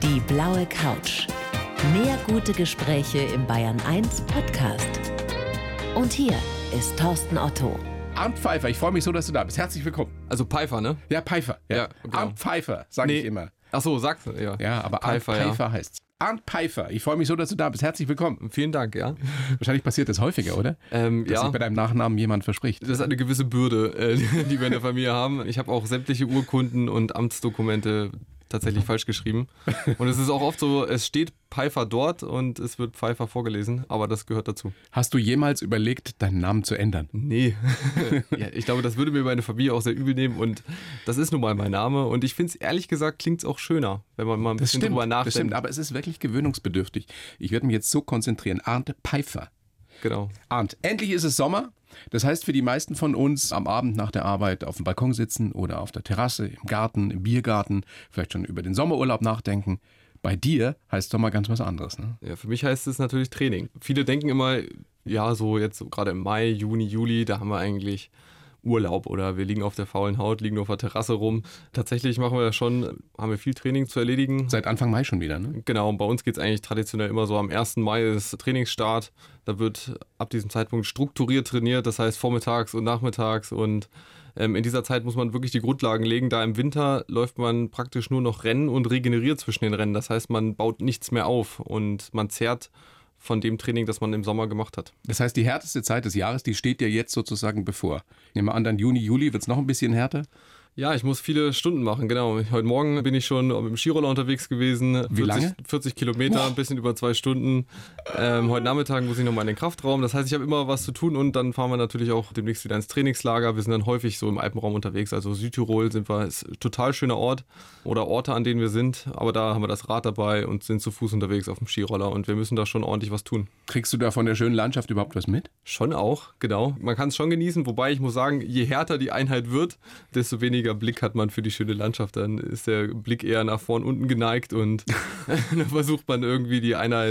Die blaue Couch. Mehr gute Gespräche im Bayern 1 Podcast. Und hier ist Thorsten Otto. Arndt Pfeiffer, ich freue mich so, dass du da bist. Herzlich willkommen. Also Pfeiffer, ne? Ja, Pfeiffer. Ja. Genau. Arndt Pfeiffer, sage ich immer. Ach so, sagst du, ja. Ja, aber Pfeiffer, Arndt Pfeiffer heißt's. Arndt Pfeiffer, ich freue mich so, dass du da bist. Herzlich willkommen. Vielen Dank, ja. Wahrscheinlich passiert das häufiger, oder? Dass sich bei deinem Nachnamen jemand verspricht. Das ist eine gewisse Bürde, die wir in der Familie haben. Ich habe auch sämtliche Urkunden und Amtsdokumente tatsächlich falsch geschrieben. Und es ist auch oft so, es steht Pfeiffer dort und es wird Pfeiffer vorgelesen, aber das gehört dazu. Hast du jemals überlegt, deinen Namen zu ändern? Nee. Ja, ich glaube, das würde mir meine Familie auch sehr übel nehmen und das ist nun mal mein Name und ich finde es ehrlich gesagt, klingt es auch schöner, wenn man mal ein bisschen drüber nachdenkt. Das stimmt, aber es ist wirklich gewöhnungsbedürftig. Ich werde mich jetzt so konzentrieren. Arndt Pfeiffer. Genau. Arndt, endlich ist es Sommer. Das heißt für die meisten von uns am Abend nach der Arbeit auf dem Balkon sitzen oder auf der Terrasse, im Garten, im Biergarten, vielleicht schon über den Sommerurlaub nachdenken. Bei dir heißt Sommer ganz was anderes, ne? Ja, für mich heißt es natürlich Training. Viele denken immer, ja, so jetzt gerade im Mai, Juni, Juli, da haben wir eigentlich Urlaub oder wir liegen auf der faulen Haut, liegen auf der Terrasse rum. Tatsächlich haben wir viel Training zu erledigen. Seit Anfang Mai schon wieder, ne? Genau, und bei uns geht es eigentlich traditionell immer so am 1. Mai ist Trainingsstart. Da wird ab diesem Zeitpunkt strukturiert trainiert, das heißt vormittags und nachmittags und in dieser Zeit muss man wirklich die Grundlagen legen. Da im Winter läuft man praktisch nur noch Rennen und regeneriert zwischen den Rennen. Das heißt, man baut nichts mehr auf und man zehrt von dem Training, das man im Sommer gemacht hat. Das heißt, die härteste Zeit des Jahres, die steht dir jetzt sozusagen bevor. Ich nehme an, dann Juni, Juli wird es noch ein bisschen härter? Ja, ich muss viele Stunden machen, genau. Heute Morgen bin ich schon mit dem Skiroller unterwegs gewesen. Wie lange? 40 Kilometer, ein bisschen über 2 Stunden. Heute Nachmittag muss ich nochmal in den Kraftraum. Das heißt, ich habe immer was zu tun und dann fahren wir natürlich auch demnächst wieder ins Trainingslager. Wir sind dann häufig so im Alpenraum unterwegs, also Südtirol ist ein total schöner Ort oder Orte, an denen wir sind. Aber da haben wir das Rad dabei und sind zu Fuß unterwegs auf dem Skiroller und wir müssen da schon ordentlich was tun. Kriegst du da von der schönen Landschaft überhaupt was mit? Schon auch, genau. Man kann es schon genießen, wobei ich muss sagen, je härter die Einheit wird, desto weniger Blick hat man für die schöne Landschaft. Dann ist der Blick eher nach vorn unten geneigt und dann versucht man irgendwie die Einheit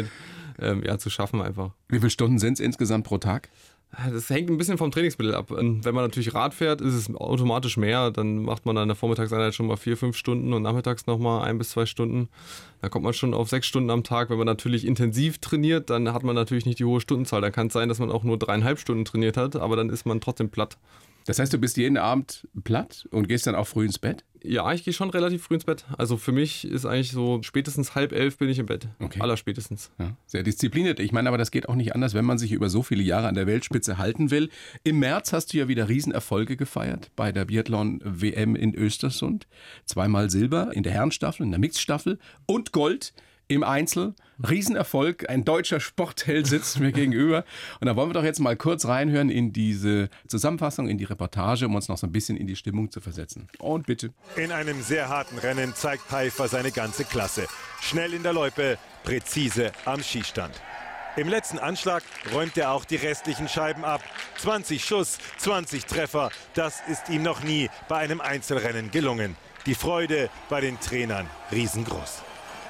zu schaffen einfach. Wie viele Stunden sind es insgesamt pro Tag? Das hängt ein bisschen vom Trainingsmittel ab. Wenn man natürlich Rad fährt, ist es automatisch mehr. Dann macht man an der Vormittagseinheit schon mal 4-5 Stunden und nachmittags nochmal 1 bis 2 Stunden. Dann kommt man schon auf 6 Stunden am Tag. Wenn man natürlich intensiv trainiert, dann hat man natürlich nicht die hohe Stundenzahl. Dann kann es sein, dass man auch nur 3,5 Stunden trainiert hat, aber dann ist man trotzdem platt. Das heißt, du bist jeden Abend platt und gehst dann auch früh ins Bett? Ja, ich gehe schon relativ früh ins Bett. Also für mich ist eigentlich so spätestens 10:30 bin ich im Bett. Okay. Allerspätestens. Ja, sehr diszipliniert. Ich meine, aber das geht auch nicht anders, wenn man sich über so viele Jahre an der Weltspitze halten will. Im März hast du ja wieder Riesenerfolge gefeiert bei der Biathlon-WM in Östersund. 2-mal Silber in der Herrenstaffel, in der Mixstaffel und Gold im Einzel. Riesenerfolg, ein deutscher Sportheld sitzt mir gegenüber. Und da wollen wir doch jetzt mal kurz reinhören in diese Zusammenfassung, in die Reportage, um uns noch so ein bisschen in die Stimmung zu versetzen. Und bitte. In einem sehr harten Rennen zeigt Pfeiffer seine ganze Klasse. Schnell in der Loipe, präzise am Schießstand. Im letzten Anschlag räumt er auch die restlichen Scheiben ab. 20 Schuss, 20 Treffer, das ist ihm noch nie bei einem Einzelrennen gelungen. Die Freude bei den Trainern riesengroß.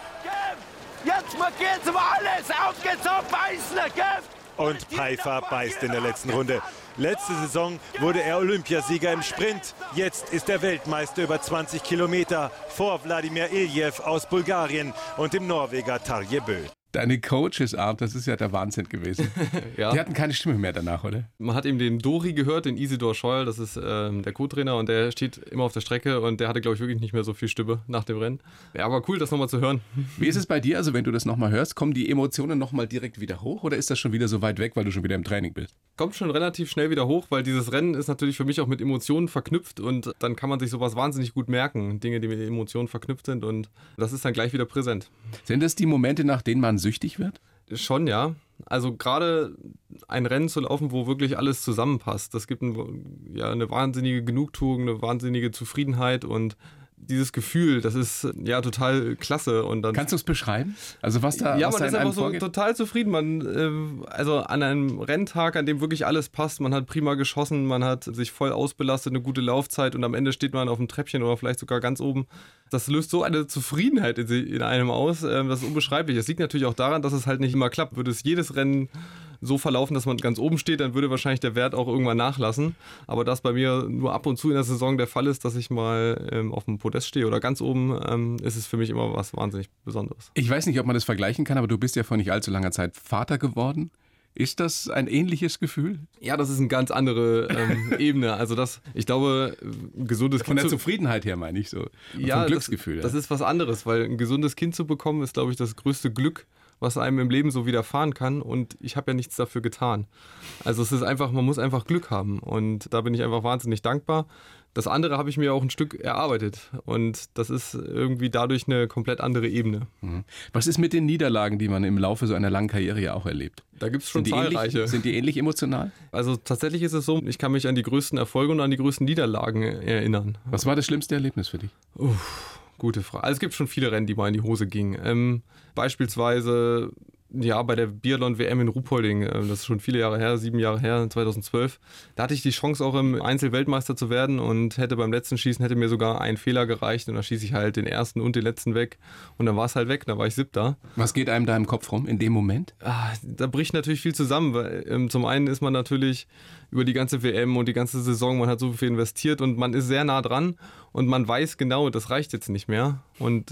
Jetzt geht's um alles! Auf geht's auf Beißler, gell? Und Pfeiffer beißt in der letzten Runde. Letzte Saison wurde er Olympiasieger im Sprint. Jetzt ist er Weltmeister über 20 Kilometer vor Wladimir Iljev aus Bulgarien und dem Norweger Tarje Bø. Deine Coaches, Arndt, das ist ja der Wahnsinn gewesen. Ja. Die hatten keine Stimme mehr danach, oder? Man hat eben den Dori gehört, den Isidor Scheuer, das ist der Co-Trainer und der steht immer auf der Strecke und der hatte, glaube ich, wirklich nicht mehr so viel Stimme nach dem Rennen. Ja, aber cool, das nochmal zu hören. Wie ist es bei dir, also wenn du das nochmal hörst, kommen die Emotionen nochmal direkt wieder hoch oder ist das schon wieder so weit weg, weil du schon wieder im Training bist? Kommt schon relativ schnell wieder hoch, weil dieses Rennen ist natürlich für mich auch mit Emotionen verknüpft und dann kann man sich sowas wahnsinnig gut merken, Dinge, die mit Emotionen verknüpft sind und das ist dann gleich wieder präsent. Sind das die Momente, nach denen man süchtig wird? Schon, ja. Also gerade ein Rennen zu laufen, wo wirklich alles zusammenpasst, das gibt eine wahnsinnige Genugtuung, eine wahnsinnige Zufriedenheit und dieses Gefühl, das ist ja total klasse. Und dann kannst du es beschreiben? Also was da ja, man ist einfach so vorgeht? Total zufrieden. Also an einem Renntag, an dem wirklich alles passt, man hat prima geschossen, man hat sich voll ausbelastet, eine gute Laufzeit und am Ende steht man auf dem Treppchen oder vielleicht sogar ganz oben. Das löst so eine Zufriedenheit in einem aus, das ist unbeschreiblich. Es liegt natürlich auch daran, dass es halt nicht immer klappt. Würde es jedes Rennen so verlaufen, dass man ganz oben steht, dann würde wahrscheinlich der Wert auch irgendwann nachlassen. Aber da es bei mir nur ab und zu in der Saison der Fall ist, dass ich mal auf dem Podest stehe oder ganz oben, ist es für mich immer was wahnsinnig Besonderes. Ich weiß nicht, ob man das vergleichen kann, aber du bist ja vor nicht allzu langer Zeit Vater geworden. Ist das ein ähnliches Gefühl? Ja, das ist eine ganz andere Ebene. Also ich glaube, ein gesundes Von Kind der Zufriedenheit her meine ich so. Ja, vom Glücksgefühl. Das ist was anderes, weil ein gesundes Kind zu bekommen, ist, glaube ich, das größte Glück, was einem im Leben so widerfahren kann. Und ich habe ja nichts dafür getan. Also es ist einfach, man muss einfach Glück haben. Und da bin ich einfach wahnsinnig dankbar. Das andere habe ich mir auch ein Stück erarbeitet. Und das ist irgendwie dadurch eine komplett andere Ebene. Was ist mit den Niederlagen, die man im Laufe so einer langen Karriere ja auch erlebt? Da gibt es schon Sind die zahlreiche. Sind die ähnlich emotional? Also tatsächlich ist es so, ich kann mich an die größten Erfolge und an die größten Niederlagen erinnern. Was war das schlimmste Erlebnis für dich? Gute Frage. Also es gibt schon viele Rennen, die mal in die Hose gingen. Beispielsweise bei der Biathlon-WM in Ruhpolding, das ist schon viele Jahre her, 7 Jahre her, 2012. Da hatte ich die Chance auch im Einzel-Weltmeister zu werden und hätte beim letzten Schießen mir sogar ein Fehler gereicht und da schieße ich halt den ersten und den letzten weg und dann war es halt weg, dann war ich 7. Was geht einem da im Kopf rum in dem Moment? Da bricht natürlich viel zusammen, weil zum einen ist man natürlich über die ganze WM und die ganze Saison, man hat so viel investiert und man ist sehr nah dran und man weiß genau, das reicht jetzt nicht mehr. Und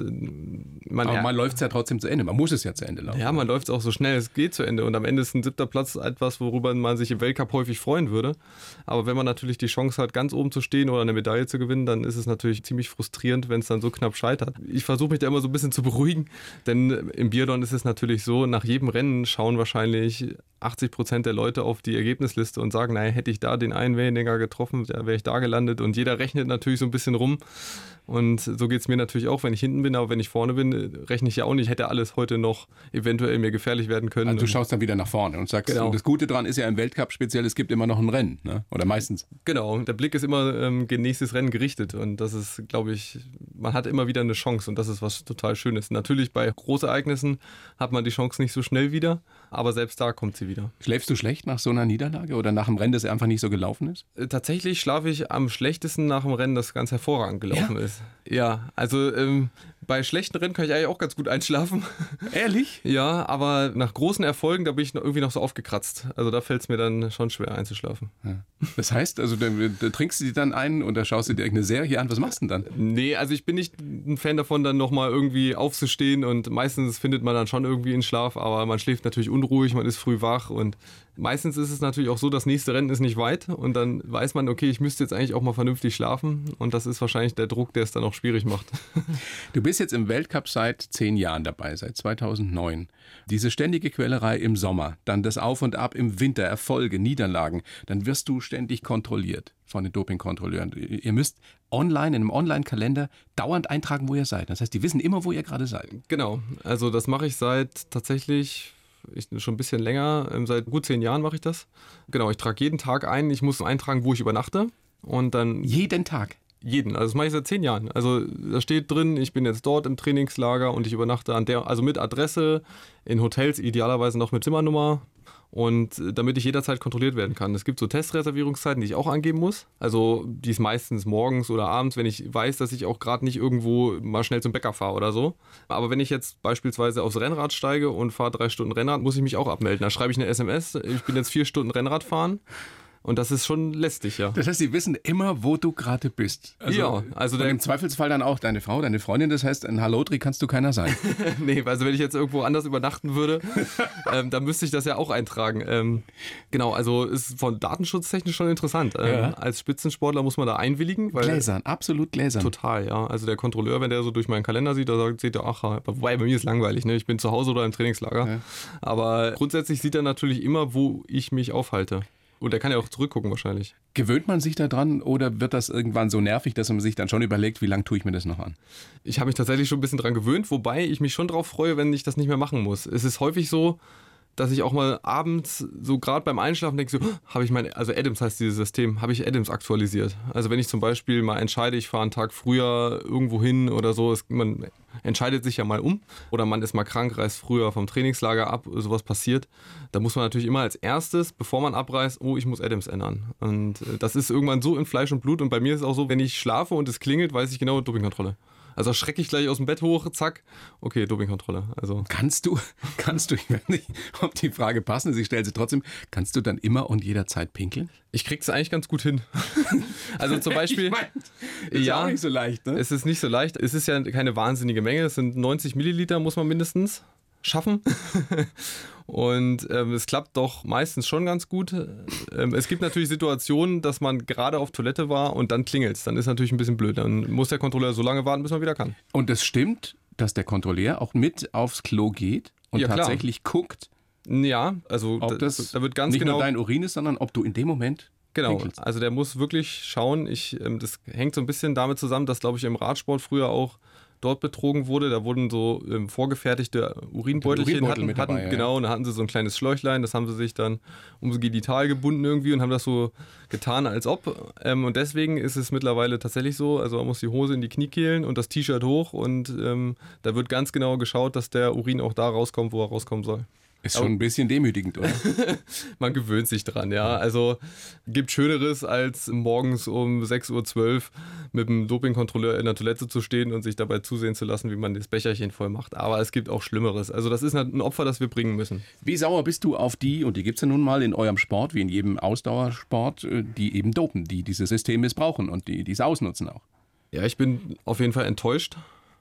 Aber man läuft es ja trotzdem zu Ende, man muss es ja zu Ende laufen. Ja, man läuft es auch so schnell es geht zu Ende und am Ende ist ein 7. Platz etwas, worüber man sich im Weltcup häufig freuen würde. Aber wenn man natürlich die Chance hat, ganz oben zu stehen oder eine Medaille zu gewinnen, dann ist es natürlich ziemlich frustrierend, wenn es dann so knapp scheitert. Ich versuche mich da immer so ein bisschen zu beruhigen, denn im Biathlon ist es natürlich so, nach jedem Rennen schauen wahrscheinlich 80% der Leute auf die Ergebnisliste und sagen, naja, hätte ich da den einen weniger getroffen, da wäre ich da gelandet und jeder rechnet natürlich so ein bisschen rum und so geht es mir natürlich auch, wenn ich hinten bin, aber wenn ich vorne bin, rechne ich ja auch nicht, hätte alles heute noch eventuell mir gefährlich werden können. Also du schaust dann wieder nach vorne und sagst, Genau. Das Gute dran ist ja im Weltcup speziell, es gibt immer noch ein Rennen, ne? Oder meistens. Genau, der Blick ist immer gegen nächstes Rennen gerichtet und das ist, glaube ich, man hat immer wieder eine Chance und das ist was total Schönes. Natürlich bei Großereignissen hat man die Chance nicht so schnell wieder, aber selbst da kommt sie wieder. Schläfst du schlecht nach so einer Niederlage oder nach einem Rennen, das einfach nicht so gelaufen ist? Tatsächlich schlafe ich am schlechtesten nach dem Rennen, das ganz hervorragend gelaufen ist. Ja, also bei schlechten Rennen kann ich eigentlich auch ganz gut einschlafen. Ehrlich? Ja, aber nach großen Erfolgen, da bin ich irgendwie noch so aufgekratzt. Also da fällt es mir dann schon schwer einzuschlafen. Ja. Das heißt, also da trinkst du dir dann ein oder schaust du dir irgendeine Serie an, was machst du denn dann? Nee, also ich bin nicht ein Fan davon, dann nochmal irgendwie aufzustehen und meistens findet man dann schon irgendwie einen Schlaf, aber man schläft natürlich unruhig, man ist früh wach und meistens ist es natürlich auch so, das nächste Rennen ist nicht weit und dann weiß man, okay, ich müsste jetzt eigentlich auch mal vernünftig schlafen und das ist wahrscheinlich der Druck, der es dann auch schwierig macht. Du bist jetzt im Weltcup seit 10 Jahren dabei, seit 2009. Diese ständige Quälerei im Sommer, dann das Auf und Ab im Winter, Erfolge, Niederlagen, dann wirst du ständig kontrolliert von den Dopingkontrolleuren. Ihr müsst in einem Online-Kalender dauernd eintragen, wo ihr seid. Das heißt, die wissen immer, wo ihr gerade seid. Genau, also das mache ich seit tatsächlich schon ein bisschen länger, seit gut 10 Jahren mache ich das. Genau, ich trage jeden Tag ein, ich muss eintragen, wo ich übernachte und dann... Jeden Tag? Jeden, also das mache ich seit 10 Jahren. Also da steht drin, ich bin jetzt dort im Trainingslager und ich übernachte also mit Adresse, in Hotels, idealerweise noch mit Zimmernummer und damit ich jederzeit kontrolliert werden kann. Es gibt so Testreservierungszeiten, die ich auch angeben muss. Also die ist meistens morgens oder abends, wenn ich weiß, dass ich auch gerade nicht irgendwo mal schnell zum Bäcker fahre oder so. Aber wenn ich jetzt beispielsweise aufs Rennrad steige und fahre 3 Stunden Rennrad, muss ich mich auch abmelden. Da schreibe ich eine SMS, ich bin jetzt 4 Stunden Rennrad fahren. Und das ist schon lästig, ja. Das heißt, sie wissen immer, wo du gerade bist. Also im Zweifelsfall dann auch deine Frau, deine Freundin. Das heißt, ein Hallodri kannst du keiner sein. Nee, also wenn ich jetzt irgendwo anders übernachten würde, dann müsste ich das ja auch eintragen. Genau, also ist von datenschutztechnisch schon interessant. Ja. Als Spitzensportler muss man da einwilligen. Weil Gläsern, absolut gläsern. Total, ja. Also der Kontrolleur, wenn der so durch meinen Kalender sieht, da sieht er, ach, wobei bei mir ist langweilig, ne? Ich bin zu Hause oder im Trainingslager. Ja. Aber grundsätzlich sieht er natürlich immer, wo ich mich aufhalte. Und er kann ja auch zurückgucken wahrscheinlich. Gewöhnt man sich da dran oder wird das irgendwann so nervig, dass man sich dann schon überlegt, wie lange tue ich mir das noch an? Ich habe mich tatsächlich schon ein bisschen dran gewöhnt, wobei ich mich schon drauf freue, wenn ich das nicht mehr machen muss. Es ist häufig so, dass ich auch mal abends so gerade beim Einschlafen denke, so, also Adams heißt dieses System, habe ich Adams aktualisiert. Also wenn ich zum Beispiel mal entscheide, ich fahre einen Tag früher irgendwo hin oder so, man entscheidet sich ja mal um oder man ist mal krank, reist früher vom Trainingslager ab, sowas passiert, da muss man natürlich immer als erstes, bevor man abreist, ich muss Adams ändern. Und das ist irgendwann so in Fleisch und Blut und bei mir ist es auch so, wenn ich schlafe und es klingelt, weiß ich genau, Dopingkontrolle. Also schrecke ich gleich aus dem Bett hoch, zack, okay, Dopingkontrolle. Also Kannst du, ich weiß nicht, ob die Frage passend ist, ich stelle sie trotzdem, kannst du dann immer und jederzeit pinkeln? ich krieg's eigentlich ganz gut hin. Also zum Beispiel, Ich mein, ist ja auch nicht so leicht, ne? es ist nicht so leicht. Es ist ja keine wahnsinnige Menge. Es sind 90 Milliliter, muss man mindestens schaffen. Und es klappt doch meistens schon ganz gut. Es gibt natürlich Situationen, dass man gerade auf Toilette war und dann klingelt's. Dann ist natürlich ein bisschen blöd. Dann muss der Kontrolleur so lange warten, bis man wieder kann. Und es stimmt, dass der Kontrolleur auch mit aufs Klo geht und Ja, klar. tatsächlich guckt, Ja, also ob das da wird ganz nicht genau... nur dein Urin ist, sondern ob du in dem Moment Genau, pinkelst. also der muss wirklich schauen. Das hängt so ein bisschen damit zusammen, dass, glaube ich, im Radsport früher auch dort betrogen wurde. Da wurden so vorgefertigte Urinbeutelchen Urinbeutel mit dabei, ja. Genau, und da hatten sie so ein kleines Schläuchlein, das haben sie sich dann ums Genital gebunden irgendwie und haben das so getan, als ob. Und deswegen ist es mittlerweile tatsächlich so, also man muss die Hose in die Kniekehlen und das T-Shirt hoch und da wird ganz genau geschaut, dass der Urin auch da rauskommt, wo er rauskommen soll. Ist schon ein bisschen demütigend, oder? Man gewöhnt sich dran, ja. Also gibt Schöneres, als morgens um 6.12 Uhr mit dem Dopingkontrolleur in der Toilette zu stehen und sich dabei zusehen zu lassen, wie man das Becherchen voll macht. Aber es gibt auch Schlimmeres. Also das ist ein Opfer, das wir bringen müssen. Wie sauer bist du auf die, und die gibt es ja nun mal in eurem Sport, wie in jedem Ausdauersport, die eben dopen, die dieses System missbrauchen und die es ausnutzen auch? Ja, ich bin auf jeden Fall enttäuscht,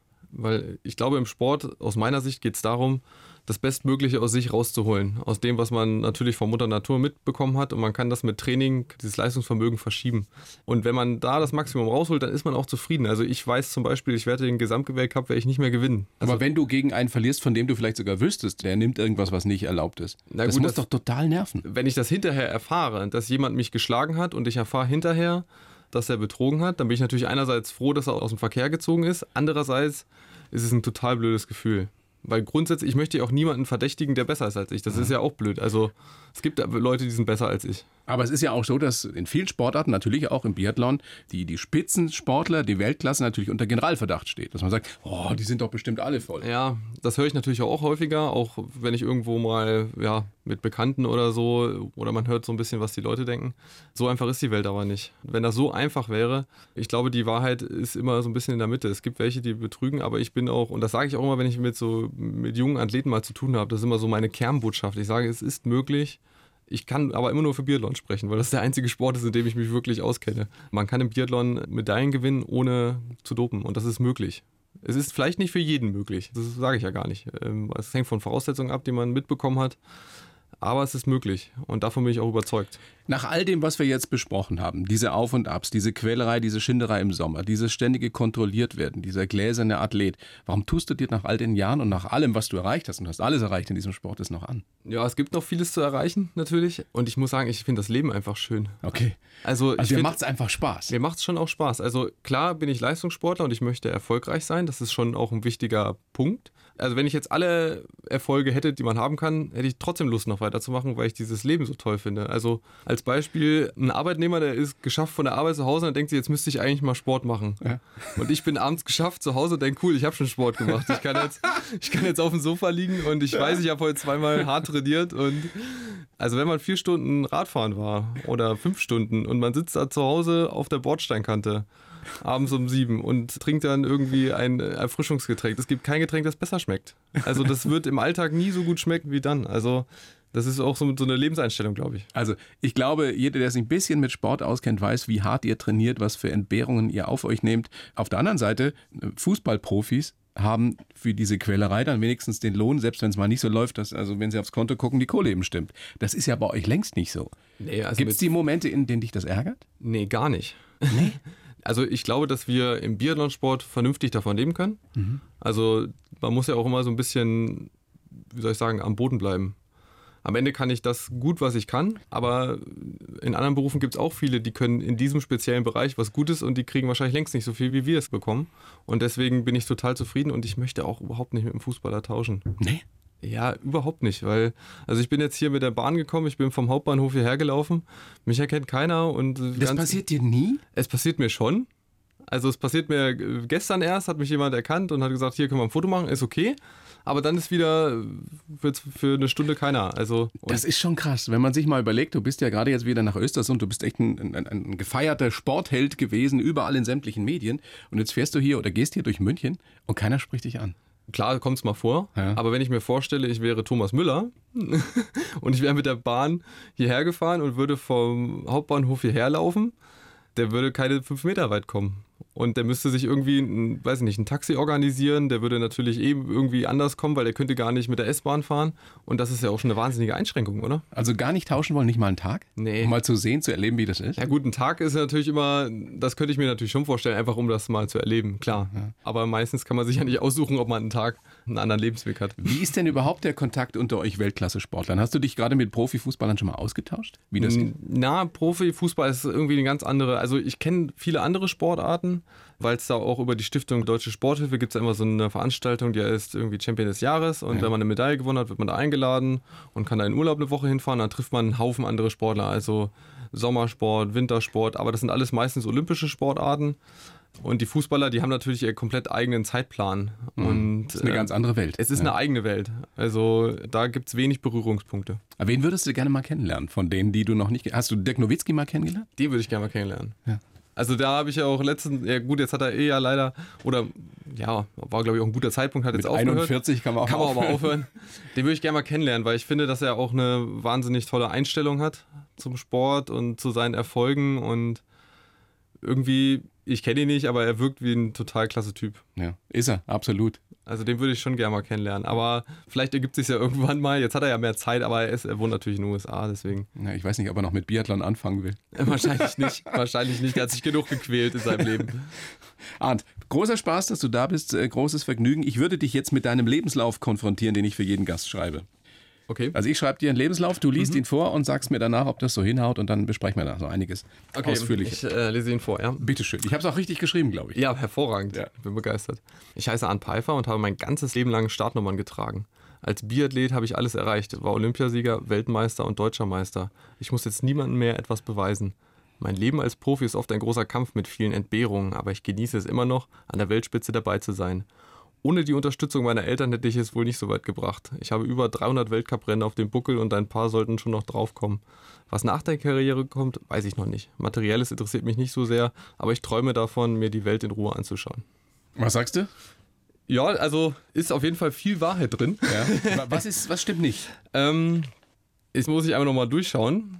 weil ich glaube, im Sport, aus meiner Sicht, geht es darum, das Bestmögliche aus sich rauszuholen. Aus dem, was man natürlich von Mutter Natur mitbekommen hat. Und man kann das mit Training, dieses Leistungsvermögen verschieben. Und wenn man da das Maximum rausholt, dann ist man auch zufrieden. Also ich weiß zum Beispiel, ich werde den Gesamtweltcup werde ich nicht mehr gewinnen. Also, Aber wenn du gegen einen verlierst, von dem du vielleicht sogar wüsstest, der nimmt irgendwas, was nicht erlaubt ist, Na das gut, muss das- doch total nerven. wenn ich das hinterher erfahre, dass jemand mich geschlagen hat und ich erfahre hinterher, dass er betrogen hat, dann bin ich natürlich einerseits froh, dass er aus dem Verkehr gezogen ist. Andererseits ist es ein total blödes Gefühl. Weil grundsätzlich, ich möchte ja auch niemanden verdächtigen, der besser ist als ich. Das ist ja auch blöd. Also es gibt Leute, die sind besser als ich. Aber es ist ja auch so, dass in vielen Sportarten, natürlich auch im Biathlon, die Spitzensportler, die Weltklasse natürlich unter Generalverdacht steht. Dass man sagt, oh, die sind doch bestimmt alle voll. Ja, das höre ich natürlich auch häufiger, auch wenn ich irgendwo mal mit Bekannten oder so, oder man hört so ein bisschen, was die Leute denken. So einfach ist die Welt aber nicht. Wenn das so einfach wäre, ich glaube, die Wahrheit ist immer so ein bisschen in der Mitte. Es gibt welche, die betrügen, aber ich bin auch, und das sage ich auch immer, wenn ich mit jungen Athleten mal zu tun habe, das ist immer so meine Kernbotschaft. Ich sage, es ist möglich. Ich kann aber immer nur für Biathlon sprechen, weil das der einzige Sport ist, in dem ich mich wirklich auskenne. Man kann im Biathlon Medaillen gewinnen, ohne zu dopen. Und das ist möglich. Es ist vielleicht nicht für jeden möglich. Das sage ich ja gar nicht. Es hängt von Voraussetzungen ab, die man mitbekommen hat. Aber es ist möglich. Und davon bin ich auch überzeugt. Nach all dem, was wir jetzt besprochen haben, diese Auf und Abs, diese Quälerei, diese Schinderei im Sommer, dieses ständige kontrolliert werden, dieser gläserne Athlet, warum tust du dir nach all den Jahren und nach allem, was du erreicht hast, und du hast alles erreicht in diesem Sport, das noch an? Ja, es gibt noch vieles zu erreichen, natürlich. Und ich muss sagen, ich finde das Leben einfach schön. Okay. Also dir macht es einfach Spaß. Mir macht es schon auch Spaß. Also klar bin ich Leistungssportler und ich möchte erfolgreich sein. Das ist schon auch ein wichtiger Punkt. Also wenn ich jetzt alle Erfolge hätte, die man haben kann, hätte ich trotzdem Lust noch weiterzumachen, weil ich dieses Leben so toll finde. Also als Beispiel, ein Arbeitnehmer, der ist geschafft von der Arbeit zu Hause und denkt sich, jetzt müsste ich eigentlich mal Sport machen. Ja. Und ich bin abends geschafft zu Hause und denke, cool, ich habe schon Sport gemacht. Ich kann jetzt auf dem Sofa liegen und ich weiß, ich habe heute zweimal hart trainiert. Und also wenn man 4 Stunden Radfahren war oder 5 Stunden und man sitzt da zu Hause auf der Bordsteinkante abends um 7 und trinkt dann irgendwie ein Erfrischungsgetränk. Es gibt kein Getränk, das besser schmeckt. Also das wird im Alltag nie so gut schmecken wie dann. Also das ist auch so eine Lebenseinstellung, glaube ich. Also ich glaube, jeder, der sich ein bisschen mit Sport auskennt, weiß, wie hart ihr trainiert, was für Entbehrungen ihr auf euch nehmt. Auf der anderen Seite, Fußballprofis haben für diese Quälerei dann wenigstens den Lohn, selbst wenn es mal nicht so läuft, dass, also wenn sie aufs Konto gucken, die Kohle eben stimmt. Das ist ja bei euch längst nicht so. Nee, also Gibt es die Momente, in denen dich das ärgert? Nee, gar nicht. Nee? Also ich glaube, dass wir im Biathlonsport vernünftig davon leben können. Mhm. Also man muss ja auch immer so ein bisschen, wie soll ich sagen, am Boden bleiben. Am Ende kann ich das gut, was ich kann, aber in anderen Berufen gibt es auch viele, die können in diesem speziellen Bereich was Gutes und die kriegen wahrscheinlich längst nicht so viel, wie wir es bekommen. Und deswegen bin ich total zufrieden und ich möchte auch überhaupt nicht mit dem Fußballer tauschen. Nee. Ja, überhaupt nicht, weil, also ich bin jetzt hier mit der Bahn gekommen, ich bin vom Hauptbahnhof hierher gelaufen, mich erkennt keiner und... Das passiert dir nie? Es passiert mir schon, Also es passiert mir gestern erst, hat mich jemand erkannt und hat gesagt, hier können wir ein Foto machen, ist okay. Aber dann ist wieder für eine Stunde keiner. Also, das ist schon krass, wenn man sich mal überlegt, du bist ja gerade jetzt wieder nach Östersund, du bist echt ein gefeierter Sportheld gewesen, überall in sämtlichen Medien. Und jetzt fährst du hier oder gehst hier durch München und keiner spricht dich an. Klar, kommt es mal vor, ja. Aber wenn ich mir vorstelle, ich wäre Thomas Müller und ich wäre mit der Bahn hierher gefahren und würde vom Hauptbahnhof hierher laufen, der würde keine 5 Meter weit kommen. Und der müsste sich irgendwie, ein Taxi organisieren, der würde natürlich irgendwie anders kommen, weil der könnte gar nicht mit der S-Bahn fahren. Und das ist ja auch schon eine wahnsinnige Einschränkung, oder? Also gar nicht tauschen wollen, nicht mal einen Tag? Nee. Um mal zu sehen, zu erleben, wie das ist? Ja gut, ein Tag ist natürlich immer, das könnte ich mir natürlich schon vorstellen, einfach um das mal zu erleben, klar. Ja. Aber meistens kann man sich ja nicht aussuchen, ob man einen Tag einen anderen Lebensweg hat. Wie ist denn überhaupt der Kontakt unter euch Weltklasse-Sportlern? Hast du dich gerade mit Profifußballern schon mal ausgetauscht? Wie das ist? Na, Profifußball ist irgendwie eine ganz andere, also ich kenne viele andere Sportarten, weil es da auch über die Stiftung Deutsche Sporthilfe gibt es ja immer so eine Veranstaltung, die heißt irgendwie Champion des Jahres und wenn man eine Medaille gewonnen hat, wird man da eingeladen und kann da in Urlaub eine Woche hinfahren, dann trifft man einen Haufen andere Sportler, also Sommersport, Wintersport, aber das sind alles meistens olympische Sportarten und die Fußballer, die haben natürlich ihren komplett eigenen Zeitplan. Und, das ist eine ganz andere Welt. Es ist eine eigene Welt, also da gibt es wenig Berührungspunkte. Aber wen würdest du gerne mal kennenlernen von denen, die du noch nicht... Hast du Dirk Nowitzki mal kennengelernt? Den würde ich gerne mal kennenlernen. Ja. Also da habe ich ja auch letztens, ja gut, jetzt hat er ja leider, oder ja, war glaube ich auch ein guter Zeitpunkt, hat mit jetzt aufgehört. 41 kann man aber aufhören. Den würde ich gerne mal kennenlernen, weil ich finde, dass er auch eine wahnsinnig tolle Einstellung hat zum Sport und zu seinen Erfolgen und irgendwie, ich kenne ihn nicht, aber er wirkt wie ein total klasse Typ. Ja, ist er, absolut. Also den würde ich schon gerne mal kennenlernen, aber vielleicht ergibt es sich ja irgendwann mal, jetzt hat er ja mehr Zeit, aber er wohnt natürlich in den USA, deswegen. Ja, ich weiß nicht, ob er noch mit Biathlon anfangen will. Wahrscheinlich nicht, der hat sich genug gequält in seinem Leben. Arndt, großer Spaß, dass du da bist, großes Vergnügen. Ich würde dich jetzt mit deinem Lebenslauf konfrontieren, den ich für jeden Gast schreibe. Okay. Also ich schreibe dir einen Lebenslauf, du liest ihn vor und sagst mir danach, ob das so hinhaut und dann besprechen wir da so einiges ausführlich. Ich lese ihn vor, ja. Bitteschön. Ich habe es auch richtig geschrieben, glaube ich. Ja, hervorragend. Ja. Bin begeistert. Ich heiße Arndt Peifer und habe mein ganzes Leben lang Startnummern getragen. Als Biathlet habe ich alles erreicht, war Olympiasieger, Weltmeister und Deutscher Meister. Ich muss jetzt niemandem mehr etwas beweisen. Mein Leben als Profi ist oft ein großer Kampf mit vielen Entbehrungen, aber ich genieße es immer noch, an der Weltspitze dabei zu sein. Ohne die Unterstützung meiner Eltern hätte ich es wohl nicht so weit gebracht. Ich habe über 300 Weltcuprennen auf dem Buckel und ein paar sollten schon noch draufkommen. Was nach der Karriere kommt, weiß ich noch nicht. Materielles interessiert mich nicht so sehr, aber ich träume davon, mir die Welt in Ruhe anzuschauen. Was sagst du? Ja, also ist auf jeden Fall viel Wahrheit drin. Ja. Was stimmt nicht? Jetzt muss ich einfach nochmal durchschauen.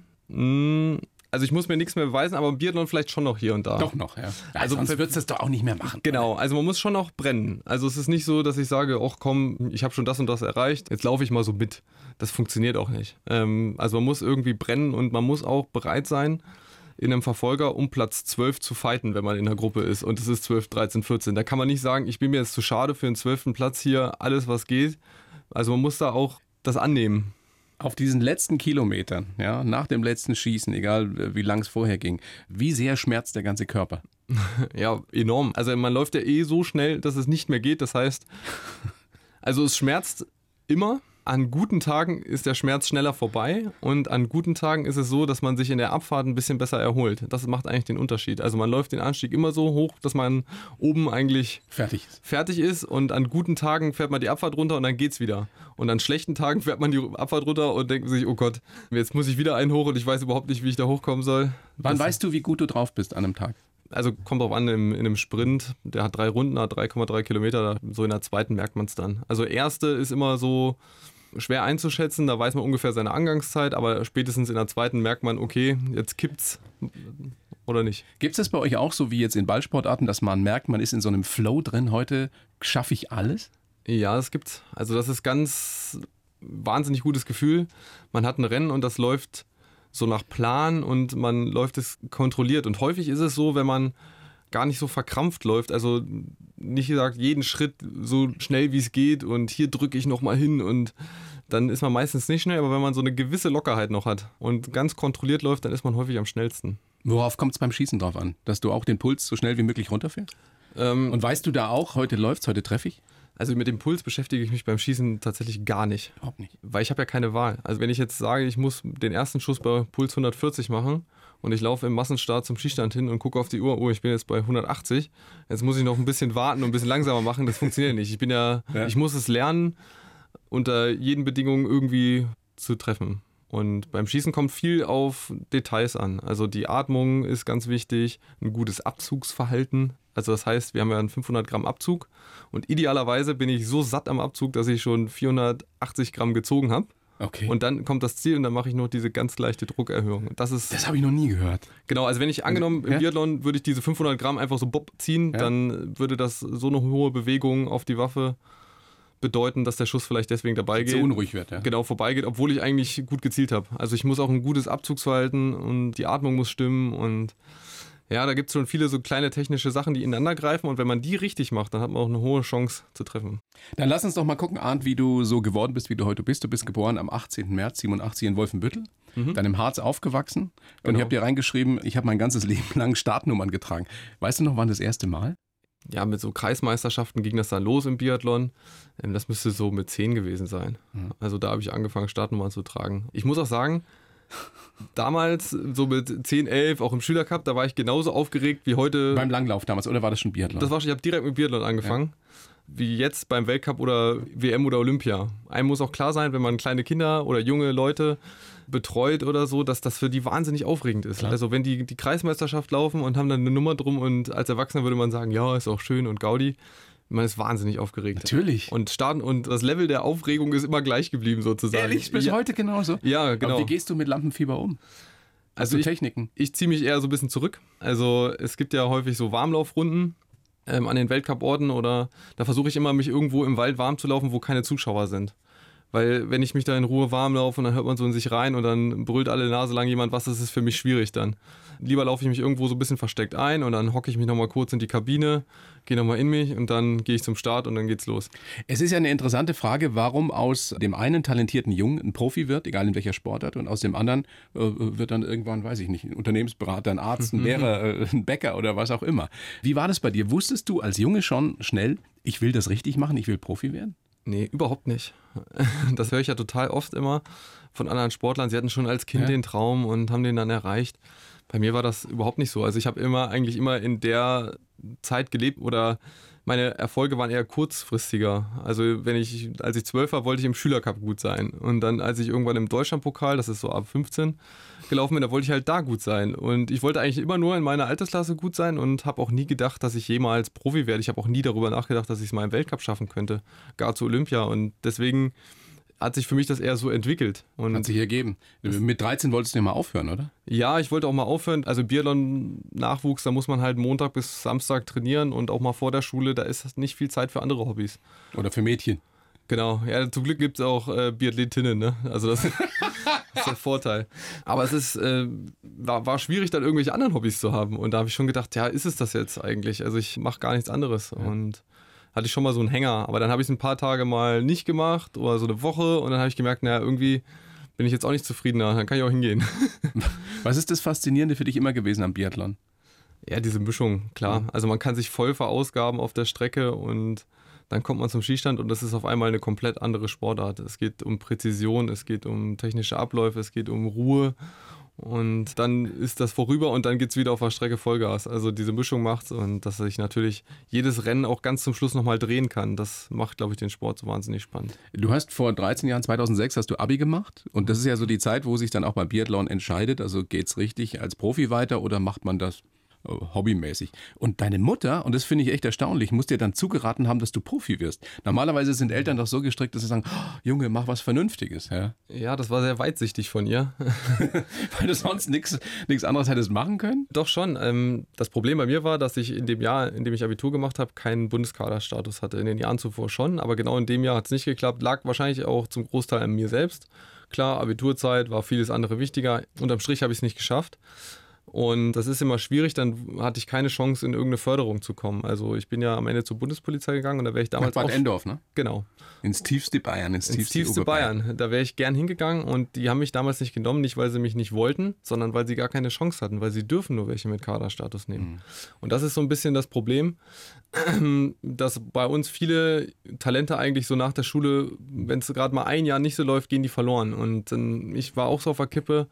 Also ich muss mir nichts mehr beweisen, aber im Biathlon vielleicht schon noch hier und da. Doch noch, ja. Also sonst würdest du das doch auch nicht mehr machen. Genau, also man muss schon noch brennen. Also es ist nicht so, dass ich sage, ach komm, ich habe schon das und das erreicht, jetzt laufe ich mal so mit. Das funktioniert auch nicht. Also man muss irgendwie brennen und man muss auch bereit sein, in einem Verfolger um Platz 12 zu fighten, wenn man in der Gruppe ist. Und es ist 12, 13, 14. Da kann man nicht sagen, ich bin mir jetzt zu schade für den 12. Platz hier, alles was geht. Also man muss da auch das annehmen. Auf diesen letzten Kilometern, ja, nach dem letzten Schießen, egal wie lang es vorher ging, wie sehr schmerzt der ganze Körper? Ja, enorm. Also man läuft ja so schnell, dass es nicht mehr geht. Das heißt, also es schmerzt immer. An guten Tagen ist der Schmerz schneller vorbei und an guten Tagen ist es so, dass man sich in der Abfahrt ein bisschen besser erholt. Das macht eigentlich den Unterschied. Also man läuft den Anstieg immer so hoch, dass man oben eigentlich fertig ist und an guten Tagen fährt man die Abfahrt runter und dann geht's wieder. Und an schlechten Tagen fährt man die Abfahrt runter und denkt sich, oh Gott, jetzt muss ich wieder einen hoch und ich weiß überhaupt nicht, wie ich da hochkommen soll. Wann weißt du, wie gut du drauf bist an einem Tag? Also kommt drauf an, in einem Sprint, der hat 3 Runden, hat 3,3 Kilometer, so in der zweiten merkt man es dann. Also erste ist immer so schwer einzuschätzen, da weiß man ungefähr seine Angangszeit, aber spätestens in der zweiten merkt man, okay, jetzt kippt's oder nicht. Gibt es das bei euch auch so wie jetzt in Ballsportarten, dass man merkt, man ist in so einem Flow drin, heute schaffe ich alles? Ja, das gibt's. Also das ist ganz wahnsinnig gutes Gefühl. Man hat ein Rennen und das läuft so nach Plan und man läuft es kontrolliert und häufig ist es so, wenn man gar nicht so verkrampft läuft, also nicht gesagt, jeden Schritt so schnell wie es geht und hier drücke ich nochmal hin und dann ist man meistens nicht schnell, aber wenn man so eine gewisse Lockerheit noch hat und ganz kontrolliert läuft, dann ist man häufig am schnellsten. Worauf kommt es beim Schießen drauf an? Dass du auch den Puls so schnell wie möglich runterfährst? Und weißt du da auch, heute läuft's, heute treffe ich? Also mit dem Puls beschäftige ich mich beim Schießen tatsächlich gar nicht. Überhaupt nicht. Weil ich habe ja keine Wahl. Also wenn ich jetzt sage, ich muss den ersten Schuss bei Puls 140 machen und ich laufe im Massenstart zum Skistand hin und gucke auf die Uhr, ich bin jetzt bei 180, jetzt muss ich noch ein bisschen warten und ein bisschen langsamer machen, das funktioniert nicht. Ich muss es lernen, unter jeden Bedingungen irgendwie zu treffen. Und beim Schießen kommt viel auf Details an. Also die Atmung ist ganz wichtig, ein gutes Abzugsverhalten. Also das heißt, wir haben ja einen 500 Gramm Abzug und idealerweise bin ich so satt am Abzug, dass ich schon 480 Gramm gezogen habe. Okay. Und dann kommt das Ziel und dann mache ich noch diese ganz leichte Druckerhöhung. Das habe ich noch nie gehört. Genau, also wenn ich angenommen im Biathlon würde ich diese 500 Gramm einfach so bob ziehen, dann würde das so eine hohe Bewegung auf die Waffe bedeuten, dass der Schuss vielleicht deswegen dabei geht. So unruhig wird, ja. Genau, vorbeigeht, obwohl ich eigentlich gut gezielt habe. Also ich muss auch ein gutes Abzugsverhalten und die Atmung muss stimmen und ja, da gibt es schon viele so kleine technische Sachen, die ineinander greifen und wenn man die richtig macht, dann hat man auch eine hohe Chance zu treffen. Dann lass uns doch mal gucken, Arndt, wie du so geworden bist, wie du heute bist. Du bist geboren am 18. März 87 in Wolfenbüttel, dann im Harz aufgewachsen und ich habe dir reingeschrieben, ich habe mein ganzes Leben lang Startnummern getragen. Weißt du noch, wann das erste Mal? Ja, mit so Kreismeisterschaften ging das dann los im Biathlon. Das müsste so mit 10 gewesen sein. Also da habe ich angefangen, Startnummern zu tragen. Ich muss auch sagen, damals, so mit 10, 11, auch im Schülercup, da war ich genauso aufgeregt wie heute. Beim Langlauf damals, oder war das schon Biathlon? Ich habe direkt mit Biathlon angefangen. Wie jetzt beim Weltcup oder WM oder Olympia. Einem muss auch klar sein, wenn man kleine Kinder oder junge Leute betreut oder so, dass das für die wahnsinnig aufregend ist. Klar. Also wenn die Kreismeisterschaft laufen und haben dann eine Nummer drum und als Erwachsener würde man sagen, ja, ist auch schön und Gaudi. Man ist wahnsinnig aufgeregt. Natürlich. Und starten und das Level der Aufregung ist immer gleich geblieben sozusagen. Ehrlich, bis heute genauso? Ja, genau. Aber wie gehst du mit Lampenfieber um? Also Techniken? Ich ziehe mich eher so ein bisschen zurück. Also es gibt ja häufig so Warmlaufrunden an den Weltcuporten oder da versuche ich immer, mich irgendwo im Wald warm zu laufen, wo keine Zuschauer sind. Weil wenn ich mich da in Ruhe warm laufe und dann hört man so in sich rein und dann brüllt alle Nase lang jemand was, das ist für mich schwierig dann. Lieber laufe ich mich irgendwo so ein bisschen versteckt ein und dann hocke ich mich nochmal kurz in die Kabine, gehe nochmal in mich und dann gehe ich zum Start und dann geht's los. Es ist ja eine interessante Frage, warum aus dem einen talentierten Jungen ein Profi wird, egal in welcher Sportart, und aus dem anderen wird dann irgendwann, weiß ich nicht, ein Unternehmensberater, ein Arzt, ein Lehrer, ein Bäcker oder was auch immer. Wie war das bei dir? Wusstest du als Junge schon schnell, ich will das richtig machen, ich will Profi werden? Nee, überhaupt nicht. Das höre ich ja total oft immer von anderen Sportlern. Sie hatten schon als Kind den Traum und haben den dann erreicht. Bei mir war das überhaupt nicht so. Also ich habe eigentlich immer in der Zeit gelebt oder meine Erfolge waren eher kurzfristiger. Also als ich 12 war, wollte ich im Schülercup gut sein. Und dann, als ich irgendwann im Deutschlandpokal, das ist so ab 15, gelaufen bin, da wollte ich halt da gut sein. Und ich wollte eigentlich immer nur in meiner Altersklasse gut sein und habe auch nie gedacht, dass ich jemals Profi werde. Ich habe auch nie darüber nachgedacht, dass ich es mal im Weltcup schaffen könnte. Gar zu Olympia. Und deswegen hat sich für mich das eher so entwickelt. Und hat sich ergeben. Mit 13 wolltest du ja mal aufhören, oder? Ja, ich wollte auch mal aufhören. Also Biathlon-Nachwuchs, da muss man halt Montag bis Samstag trainieren und auch mal vor der Schule, da ist nicht viel Zeit für andere Hobbys. Oder für Mädchen. Genau, ja, zum Glück gibt es auch Biathletinnen, ne? Also das ist der Vorteil. Aber es ist, war schwierig, dann irgendwelche anderen Hobbys zu haben. Und da habe ich schon gedacht, ja, ist es das jetzt eigentlich? Also ich mache gar nichts anderes. Ja. Und hatte ich schon mal so einen Hänger. Aber dann habe ich es ein paar Tage mal nicht gemacht oder so eine Woche. Und dann habe ich gemerkt, naja, irgendwie bin ich jetzt auch nicht zufriedener. Dann kann ich auch hingehen. Was ist das Faszinierende für dich immer gewesen am Biathlon? Ja, diese Mischung, klar. Also man kann sich voll verausgaben auf der Strecke und dann kommt man zum Skistand und das ist auf einmal eine komplett andere Sportart. Es geht um Präzision, es geht um technische Abläufe, es geht um Ruhe und dann ist das vorüber und dann geht es wieder auf der Strecke Vollgas. Also diese Mischung macht's und dass ich natürlich jedes Rennen auch ganz zum Schluss nochmal drehen kann, das macht, glaube ich, den Sport so wahnsinnig spannend. Du hast vor 13 Jahren, 2006, hast du Abi gemacht und das ist ja so die Zeit, wo sich dann auch beim Biathlon entscheidet, also geht's richtig als Profi weiter oder macht man das hobbymäßig. Und deine Mutter, und das finde ich echt erstaunlich, muss dir dann zugeraten haben, dass du Profi wirst. Normalerweise sind Eltern doch so gestrickt, dass sie sagen, oh, Junge, mach was Vernünftiges. Ja, das war sehr weitsichtig von ihr. Weil du sonst nichts anderes hättest machen können? Doch schon. Das Problem bei mir war, dass ich in dem Jahr, in dem ich Abitur gemacht habe, keinen Bundeskaderstatus hatte. In den Jahren zuvor schon, aber genau in dem Jahr hat es nicht geklappt. Lag wahrscheinlich auch zum Großteil an mir selbst. Klar, Abiturzeit war vieles andere wichtiger. Unterm Strich habe ich es nicht geschafft. Und das ist immer schwierig, dann hatte ich keine Chance, in irgendeine Förderung zu kommen. Also ich bin ja am Ende zur Bundespolizei gegangen und da wäre ich damals nach Bad Endorf, ne? Genau. Ins tiefste Bayern, ins tiefste Bayern. Da wäre ich gern hingegangen und die haben mich damals nicht genommen, nicht weil sie mich nicht wollten, sondern weil sie gar keine Chance hatten, weil sie dürfen nur welche mit Kaderstatus nehmen. Mhm. Und das ist so ein bisschen das Problem, dass bei uns viele Talente eigentlich so nach der Schule, wenn es gerade mal ein Jahr nicht so läuft, gehen die verloren. Und ich war auch so auf der Kippe,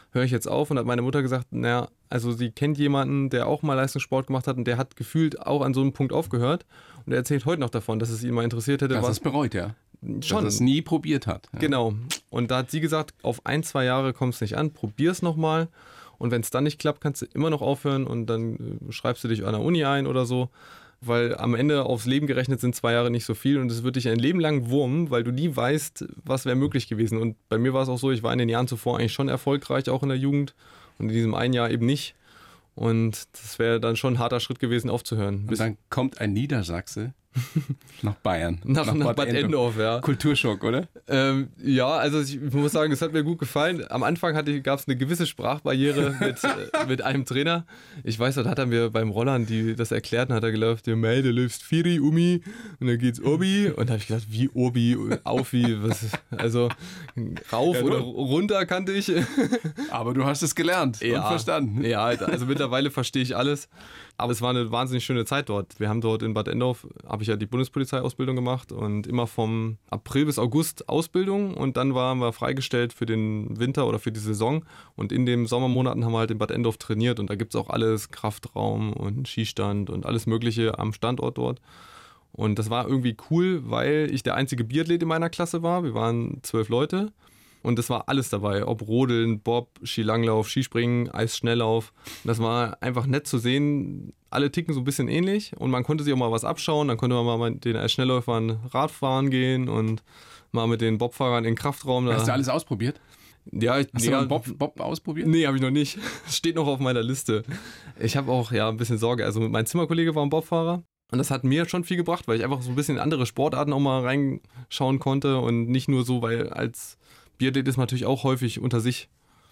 höre ich jetzt auf? Und hat meine Mutter gesagt, naja, also sie kennt jemanden, der auch mal Leistungssport gemacht hat und der hat gefühlt auch an so einem Punkt aufgehört. Und er erzählt heute noch davon, dass es ihn mal interessiert hätte. Dass er es bereut, ja. Schon. Dass er es nie probiert hat. Ja. Genau. Und da hat sie gesagt, auf 1-2 Jahre kommt es nicht an, probier es nochmal. Und wenn es dann nicht klappt, kannst du immer noch aufhören und dann schreibst du dich an der Uni ein oder so. Weil am Ende aufs Leben gerechnet sind 2 Jahre nicht so viel und es wird dich ein Leben lang wurmen, weil du nie weißt, was wäre möglich gewesen. Und bei mir war es auch so, ich war in den Jahren zuvor eigentlich schon erfolgreich, auch in der Jugend und in diesem einen Jahr eben nicht. Und das wäre dann schon ein harter Schritt gewesen, aufzuhören. Und dann kommt ein Niedersachse nach Bayern. Nach Bad Endorf, ja. Kulturschock, oder? Ja, also ich muss sagen, es hat mir gut gefallen. Am Anfang gab es eine gewisse Sprachbarriere mit einem Trainer. Ich weiß, da hat er mir beim Rollern das erklärt und hat er gelaufen, du läufst Firi, Umi und dann geht's Obi. Und da habe ich gedacht, wie Obi, Aufi, was, also rauf ja, oder runter kannte ich. Aber du hast es gelernt und verstanden. Ja, also mittlerweile verstehe ich alles. Aber es war eine wahnsinnig schöne Zeit dort. Wir haben dort in Bad Endorf, habe ich ja die Bundespolizeiausbildung gemacht und immer vom April bis August Ausbildung und dann waren wir freigestellt für den Winter oder für die Saison und in den Sommermonaten haben wir halt in Bad Endorf trainiert und da gibt es auch alles, Kraftraum und Skistand und alles mögliche am Standort dort. Und das war irgendwie cool, weil ich der einzige Biathlet in meiner Klasse war. Wir waren 12 Leute. Und das war alles dabei, ob Rodeln, Bob, Skilanglauf, Skispringen, Eisschnelllauf. Das war einfach nett zu sehen. Alle ticken so ein bisschen ähnlich und man konnte sich auch mal was abschauen. Dann konnte man mal mit den Eisschnellläufern Radfahren gehen und mal mit den Bobfahrern in den Kraftraum. Hast du alles ausprobiert? Ja, Hast du mal Bob ausprobiert? Nee, habe ich noch nicht. Steht noch auf meiner Liste. Ich habe auch ein bisschen Sorge. Also mein Zimmerkollege war ein Bobfahrer. Und das hat mir schon viel gebracht, weil ich einfach so ein bisschen in andere Sportarten auch mal reinschauen konnte und nicht nur so, weil als Biathlet ist man natürlich auch häufig unter sich.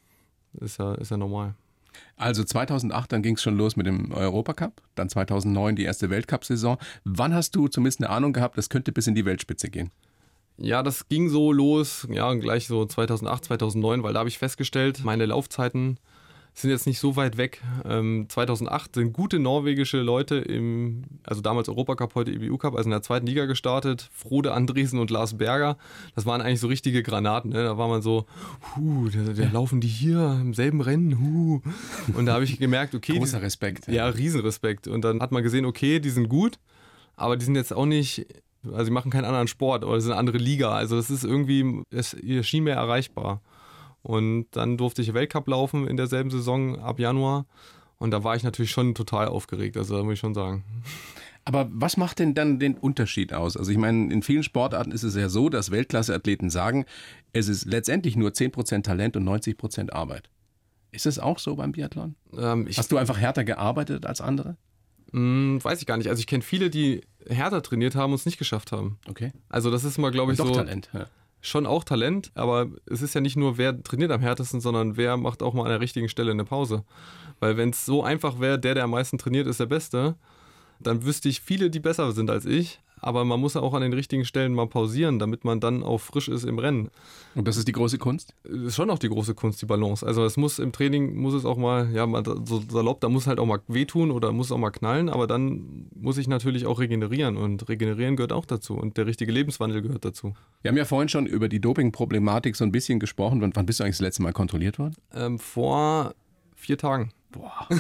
Ist ja normal. Also 2008, dann ging es schon los mit dem Europacup, dann 2009 die erste Weltcup-Saison. Wann hast du zumindest eine Ahnung gehabt, das könnte bis in die Weltspitze gehen? Ja, das ging so los, ja, gleich so 2008, 2009, weil da habe ich festgestellt, meine Laufzeiten sind jetzt nicht so weit weg. 2008 sind gute norwegische Leute also damals Europacup, heute EBU-Cup, also in der zweiten Liga gestartet. Frode Andresen und Lars Berger. Das waren eigentlich so richtige Granaten. Ne? Da war man so, da laufen die hier im selben Rennen. Und da habe ich gemerkt, okay. Großer Respekt. Ja, Riesenrespekt. Und dann hat man gesehen, okay, die sind gut, aber die sind jetzt auch nicht, also die machen keinen anderen Sport oder es ist eine andere Liga. Also das ist irgendwie, es schien mir erreichbar. Und dann durfte ich Weltcup laufen in derselben Saison ab Januar. Und da war ich natürlich schon total aufgeregt, also da muss ich schon sagen. Aber was macht denn dann den Unterschied aus? Also ich meine, in vielen Sportarten ist es ja so, dass Weltklasse-Athleten sagen, es ist letztendlich nur 10% Talent und 90% Arbeit. Ist es auch so beim Biathlon? Hast du einfach härter gearbeitet als andere? Weiß ich gar nicht. Also ich kenne viele, die härter trainiert haben und es nicht geschafft haben. Okay. Also das ist mal, glaube ich, doch so... Talent, ja. Schon auch Talent, aber es ist ja nicht nur, wer trainiert am härtesten, sondern wer macht auch mal an der richtigen Stelle eine Pause. Weil wenn es so einfach wäre, der am meisten trainiert, ist der Beste, dann wüsste ich viele, die besser sind als ich. Aber man muss ja auch an den richtigen Stellen mal pausieren, damit man dann auch frisch ist im Rennen. Und das ist die große Kunst? Ist schon auch die große Kunst, die Balance. Also es muss im Training, muss es auch mal, ja, so salopp, da muss halt auch mal wehtun oder muss auch mal knallen, aber dann muss ich natürlich auch regenerieren und regenerieren gehört auch dazu und der richtige Lebenswandel gehört dazu. Wir haben ja vorhin schon über die Doping-Problematik so ein bisschen gesprochen. Wann bist du eigentlich das letzte Mal kontrolliert worden? Vor 4 Tagen. Boah.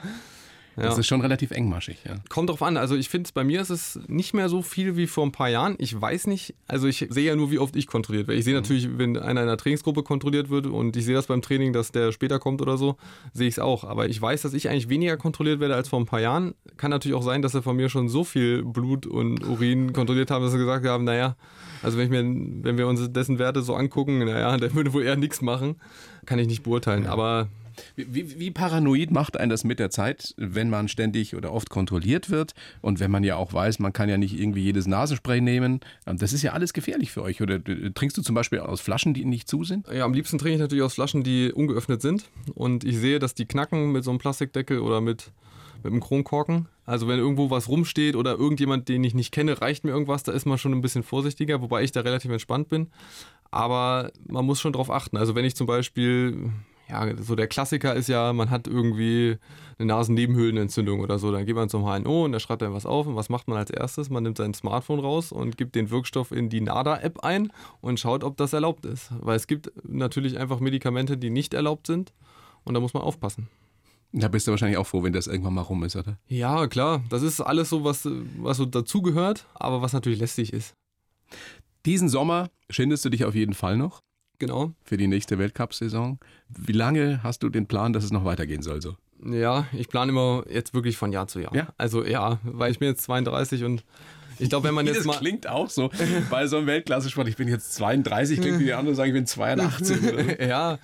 Das ist schon relativ engmaschig, ja. Kommt drauf an. Also ich finde, bei mir ist es nicht mehr so viel wie vor ein paar Jahren. Ich weiß nicht, also ich sehe ja nur, wie oft ich kontrolliert werde. Ich sehe natürlich, wenn einer in einer Trainingsgruppe kontrolliert wird und ich sehe das beim Training, dass der später kommt oder so, sehe ich es auch. Aber ich weiß, dass ich eigentlich weniger kontrolliert werde als vor ein paar Jahren. Kann natürlich auch sein, dass sie von mir schon so viel Blut und Urin kontrolliert haben, dass sie gesagt haben, naja, also wenn wir uns dessen Werte so angucken, naja, der würde wohl eher nichts machen. Kann ich nicht beurteilen, aber... Wie paranoid macht einen das mit der Zeit, wenn man ständig oder oft kontrolliert wird und wenn man ja auch weiß, man kann ja nicht irgendwie jedes Nasenspray nehmen. Das ist ja alles gefährlich für euch. Oder trinkst du zum Beispiel aus Flaschen, die nicht zu sind? Ja, am liebsten trinke ich natürlich aus Flaschen, die ungeöffnet sind. Und ich sehe, dass die knacken mit so einem Plastikdeckel oder mit einem Kronkorken. Also wenn irgendwo was rumsteht oder irgendjemand, den ich nicht kenne, reicht mir irgendwas, da ist man schon ein bisschen vorsichtiger, wobei ich da relativ entspannt bin. Aber man muss schon drauf achten. Also wenn ich zum Beispiel... Ja, so der Klassiker ist ja, man hat irgendwie eine Nasennebenhöhlenentzündung oder so. Dann geht man zum HNO und der schreibt dann was auf. Und was macht man als erstes? Man nimmt sein Smartphone raus und gibt den Wirkstoff in die NADA-App ein und schaut, ob das erlaubt ist. Weil es gibt natürlich einfach Medikamente, die nicht erlaubt sind. Und da muss man aufpassen. Da bist du wahrscheinlich auch froh, wenn das irgendwann mal rum ist, oder? Ja, klar. Das ist alles so, was so dazugehört, aber was natürlich lästig ist. Diesen Sommer schindest du dich auf jeden Fall noch Genau. für die nächste Weltcup-Saison. Wie lange hast du den Plan, dass es noch weitergehen soll so? Ja, ich plane immer jetzt wirklich von Jahr zu Jahr. Ja? Also ja, weil ich bin jetzt 32 und ich glaube, wenn man jetzt Das mal... klingt auch so bei so einem Weltklasse-Sport. Ich bin jetzt 32, klingt wie die anderen sagen, ich bin 82. Oder? Ja,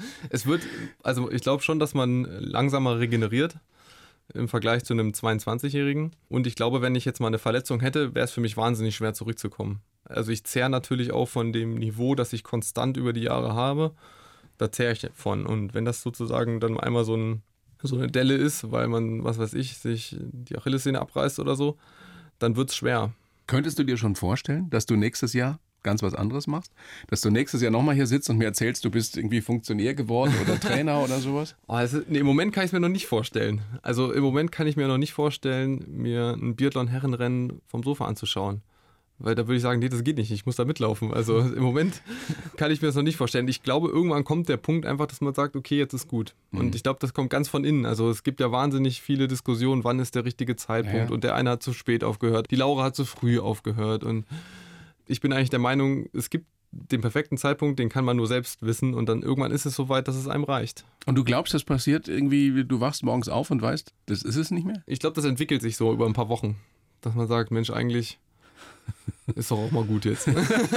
also ich glaube schon, dass man langsamer regeneriert im Vergleich zu einem 22-Jährigen. Und ich glaube, wenn ich jetzt mal eine Verletzung hätte, wäre es für mich wahnsinnig schwer zurückzukommen. Also ich zehre natürlich auch von dem Niveau, das ich konstant über die Jahre habe. Da zehre ich von. Und wenn das sozusagen dann einmal so eine Delle ist, weil man, was weiß ich, sich die Achillessehne abreißt oder so, dann wird es schwer. Könntest du dir schon vorstellen, dass du nächstes Jahr ganz was anderes machst? Dass du nächstes Jahr nochmal hier sitzt und mir erzählst, du bist irgendwie Funktionär geworden oder Trainer oder sowas? Im Moment kann ich es mir noch nicht vorstellen. Also im Moment kann ich mir noch nicht vorstellen, mir ein Biathlon-Herrenrennen vom Sofa anzuschauen. Weil da würde ich sagen, nee, das geht nicht, ich muss da mitlaufen. Also im Moment kann ich mir das noch nicht vorstellen. Ich glaube, irgendwann kommt der Punkt einfach, dass man sagt, okay, jetzt ist gut. Und ich glaube, das kommt ganz von innen. Also es gibt ja wahnsinnig viele Diskussionen, wann ist der richtige Zeitpunkt. Ja. Und der eine hat zu spät aufgehört, die Laura hat zu früh aufgehört. Und ich bin eigentlich der Meinung, es gibt den perfekten Zeitpunkt, den kann man nur selbst wissen. Und dann irgendwann ist es so weit, dass es einem reicht. Und du glaubst, das passiert irgendwie, du wachst morgens auf und weißt, das ist es nicht mehr? Ich glaube, das entwickelt sich so über ein paar Wochen. Dass man sagt, Mensch, eigentlich... Ist doch auch mal gut jetzt. Das ist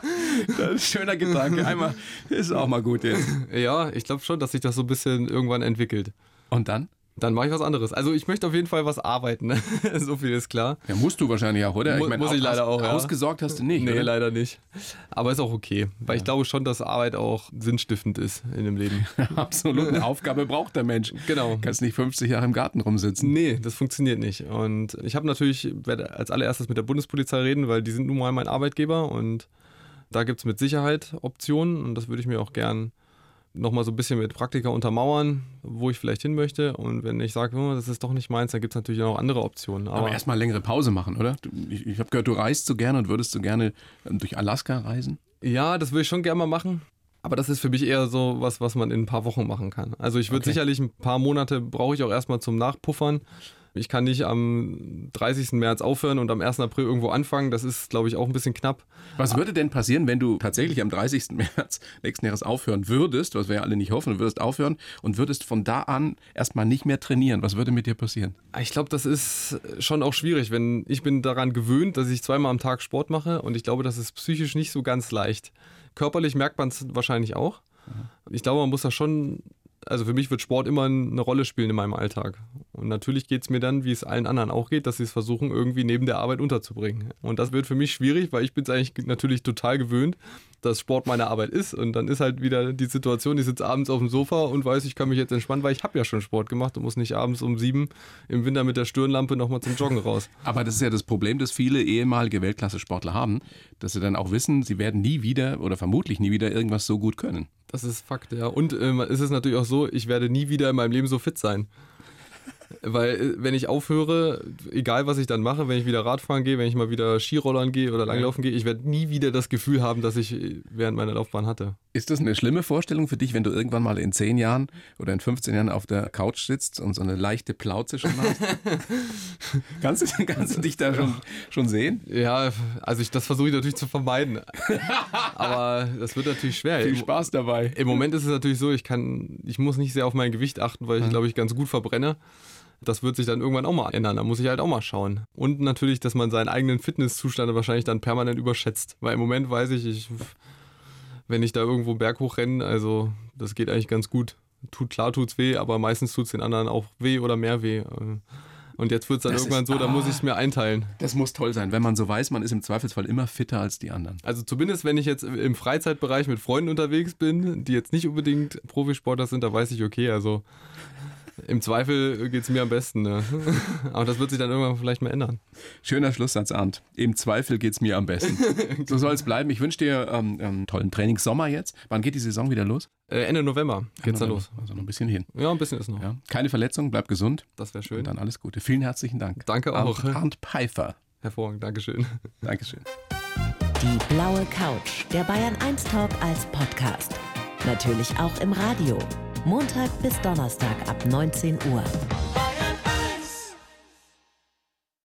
ein schöner Gedanke. Einmal ist auch mal gut jetzt. Ja, ich glaube schon, dass sich das so ein bisschen irgendwann entwickelt. Und dann? Dann mache ich was anderes. Also ich möchte auf jeden Fall was arbeiten. Ne? So viel ist klar. Ja, musst du wahrscheinlich auch, oder? Muss ich leider auch, ja. Ausgesorgt hast du nicht, Nee, oder? leider nicht. Aber ist auch okay. Weil ich glaube schon, dass Arbeit auch sinnstiftend ist in dem Leben. Absolut. Eine Aufgabe braucht der Mensch. Genau. Du kannst nicht 50 Jahre im Garten rumsitzen. Nee, das funktioniert nicht. Und ich werde als allererstes mit der Bundespolizei reden, weil die sind nun mal mein Arbeitgeber und da gibt es mit Sicherheit Optionen und das würde ich mir auch gern nochmal so ein bisschen mit Praktika untermauern, wo ich vielleicht hin möchte. Und wenn ich sage, oh, das ist doch nicht meins, dann gibt es natürlich auch andere Optionen. Aber erstmal längere Pause machen, oder? Ich habe gehört, du reist so gerne und würdest so gerne durch Alaska reisen? Ja, das würde ich schon gerne mal machen. Aber das ist für mich eher so was man in ein paar Wochen machen kann. Also ich würde sicherlich ein paar Monate brauche ich auch erstmal zum Nachpuffern. Ich kann nicht am 30. März aufhören und am 1. April irgendwo anfangen. Das ist, glaube ich, auch ein bisschen knapp. Was würde denn passieren, wenn du tatsächlich am 30. März nächsten Jahres aufhören würdest, was wir ja alle nicht hoffen, du würdest aufhören und würdest von da an erstmal nicht mehr trainieren? Was würde mit dir passieren? Ich glaube, das ist schon auch schwierig, wenn ich bin daran gewöhnt, dass ich 2-mal am Tag Sport mache und ich glaube, das ist psychisch nicht so ganz leicht. Körperlich merkt man es wahrscheinlich auch. Ich glaube, man muss da schon... Also für mich wird Sport immer eine Rolle spielen in meinem Alltag. Und natürlich geht es mir dann, wie es allen anderen auch geht, dass sie es versuchen, irgendwie neben der Arbeit unterzubringen. Und das wird für mich schwierig, weil ich bin es eigentlich natürlich total gewöhnt, dass Sport meine Arbeit ist. Und dann ist halt wieder die Situation, ich sitze abends auf dem Sofa und weiß, ich kann mich jetzt entspannen, weil ich habe ja schon Sport gemacht und muss nicht abends um 7 im Winter mit der Stirnlampe nochmal zum Joggen raus. Aber das ist ja das Problem, das viele ehemalige Weltklasse-Sportler haben, dass sie dann auch wissen, sie werden nie wieder oder vermutlich nie wieder irgendwas so gut können. Das ist Fakt, ja. Und es ist natürlich auch so, ich werde nie wieder in meinem Leben so fit sein. Weil wenn ich aufhöre, egal was ich dann mache, wenn ich wieder Radfahren gehe, wenn ich mal wieder Skirollern gehe oder Langlaufen gehe, ich werde nie wieder das Gefühl haben, das ich während meiner Laufbahn hatte. Ist das eine schlimme Vorstellung für dich, wenn du irgendwann mal in 10 Jahren oder in 15 Jahren auf der Couch sitzt und so eine leichte Plauze schon hast? Kannst du dich da schon sehen? Ja, also das versuche ich natürlich zu vermeiden. Aber das wird natürlich schwer. Viel Spaß dabei. Im Moment ist es natürlich so, ich muss nicht sehr auf mein Gewicht achten, weil ich, glaube ich, ganz gut verbrenne. Das wird sich dann irgendwann auch mal ändern. Da muss ich halt auch mal schauen. Und natürlich, dass man seinen eigenen Fitnesszustand wahrscheinlich dann permanent überschätzt. Weil im Moment weiß ich, wenn ich da irgendwo einen Berg hochrenne, also das geht eigentlich ganz gut. Klar tut's weh, aber meistens tut's den anderen auch weh oder mehr weh. Und jetzt wird es dann irgendwann so, da muss ich es mir einteilen. Das muss toll sein, wenn man so weiß, man ist im Zweifelsfall immer fitter als die anderen. Also zumindest, wenn ich jetzt im Freizeitbereich mit Freunden unterwegs bin, die jetzt nicht unbedingt Profisportler sind, da weiß ich, okay, also im Zweifel geht es mir am besten. Ne? Aber das wird sich dann irgendwann vielleicht mal ändern. Schöner Schlusssatz, Arndt. Im Zweifel geht es mir am besten. So soll es bleiben. Ich wünsche dir einen tollen Trainingssommer jetzt. Wann geht die Saison wieder los? Ende November geht's dann los. Also noch ein bisschen hin. Ja, ein bisschen ist noch. Ja. Keine Verletzung, bleib gesund. Das wäre schön. Und dann alles Gute. Vielen herzlichen Dank. Danke auch. Arndt Peifer. Hervorragend, Dankeschön. Dankeschön. Die blaue Couch, der Bayern 1 Talk als Podcast. Natürlich auch im Radio. Montag bis Donnerstag ab 19 Uhr.